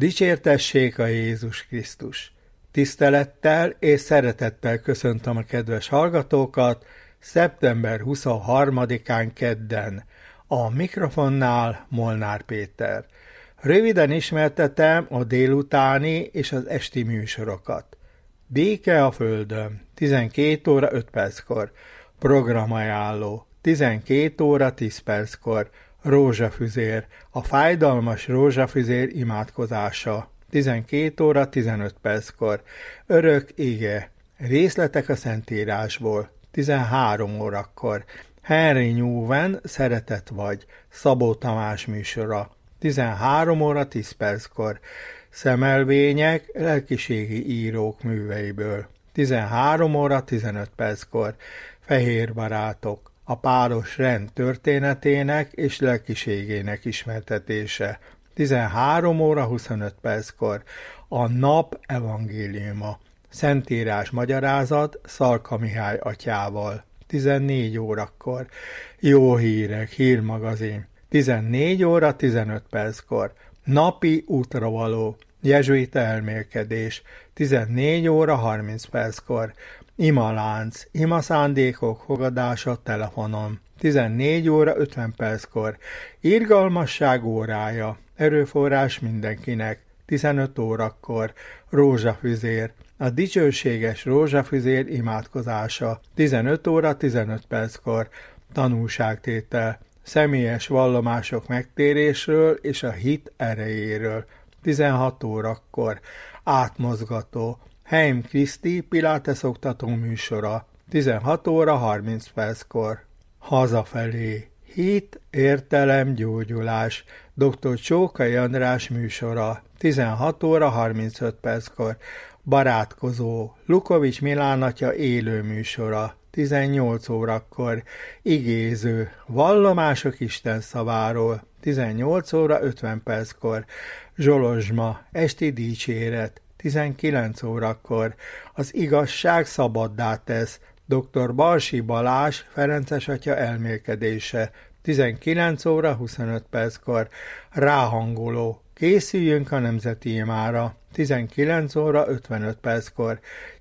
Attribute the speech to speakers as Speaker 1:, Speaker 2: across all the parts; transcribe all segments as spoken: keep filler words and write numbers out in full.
Speaker 1: Dicsértessék a Jézus Krisztus! Tisztelettel és szeretettel köszöntöm a kedves hallgatókat szeptember huszonharmadikán kedden. A mikrofonnál Molnár Péter. Röviden ismertetem a délutáni és az esti műsorokat. Béke a Földön, tizenkét óra öt perckor. Programajánló, tizenkét óra tíz perckor. Rózsafüzér, a fájdalmas rózsafüzér imádkozása, tizenkét óra tizenöt perckor. Örök ige, részletek a Szentírásból, tizenhárom órakor. Henry Newman, Szeretet vagy, Szabó Tamás műsora, tizenhárom óra tíz perckor. Szemelvények, lelkiségi írók műveiből, tizenhárom óra tizenöt perckor. Fehér barátok, a páros rend történetének és lelkiségének ismertetése, tizenhárom óra huszonöt perckor. A nap evangéliuma, Szentírás magyarázat Szalka Mihály atyával, tizennégy órakor. Jó hírek, hírmagazin, tizennégy óra tizenöt perckor. Napi útravaló, jezsuita elmélkedés, tizennégy óra harminc perckor. Imalánc, imaszándékok fogadása telefonon, tizennégy óra ötven perckor. Irgalmasság órája, erőforrás mindenkinek, tizenöt órakor. Rózsafüzér, a dicsőséges rózsafüzér imádkozása, tizenöt óra tizenöt perckor. Tanúságtétel, személyes vallomások megtérésről és a hit erejéről, tizenhat órakor. Átmozgató, Heim Kriszti Pilates oktató műsora, tizenhat óra harminc perckor. Hazafelé, hit, értelem, gyógyulás, dr. Csókai András műsora, tizenhat óra harmincöt perckor. Barátkozó, Lukovics Milán atya élő műsora, tizennyolc órakor. Igéző, vallomások Isten szaváról, tizennyolc óra ötven perckor. Zsolozsma, esti dicséret, tizenkilenc órakor. Az igazság szabaddá tesz, dr. Balsi Balázs Ferences atya elmélkedése, tizenkilenc óra huszonöt perckor. Ráhangoló, készüljünk a nemzeti imára, tizenkilenc óra ötvenöt perckor.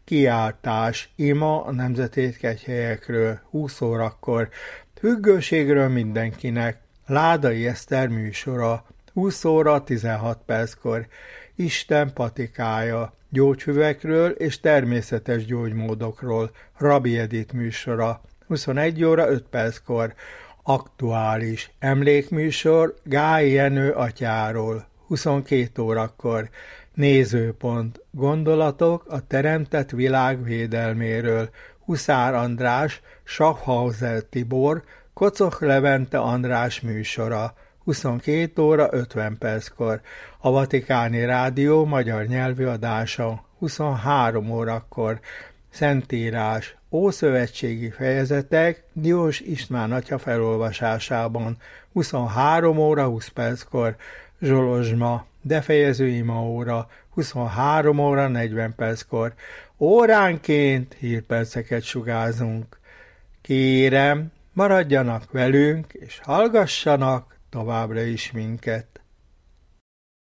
Speaker 1: Kiáltás, ima a nemzetétkegyhelyekről, húsz órakor. Függőségről mindenkinek, Ládai Eszter műsora, húsz óra tizenhat perckor. Isten patikája, gyógyfüvekről és természetes gyógymódokról, Rabbi Edith műsora, huszonegy óra öt perckor. Aktuális, emlékműsor Gályi Jenő atyáról, huszonkét órakor. Nézőpont, gondolatok a teremtett világ védelméről, Huszár András, Schaffhauser Tibor, Kocok Levente András műsora, huszonkét óra ötven perckor. A Vatikáni Rádió magyar nyelvű adása, huszonhárom órakor. Szentírás, ószövetségi fejezetek Diós István atya felolvasásában, huszonhárom óra húsz perckor. Zsolozsma, befejező imaóra, huszonhárom óra negyven perckor. Óránként hírperceket sugárzunk. Kérem, maradjanak velünk, és hallgassanak továbbra is minket.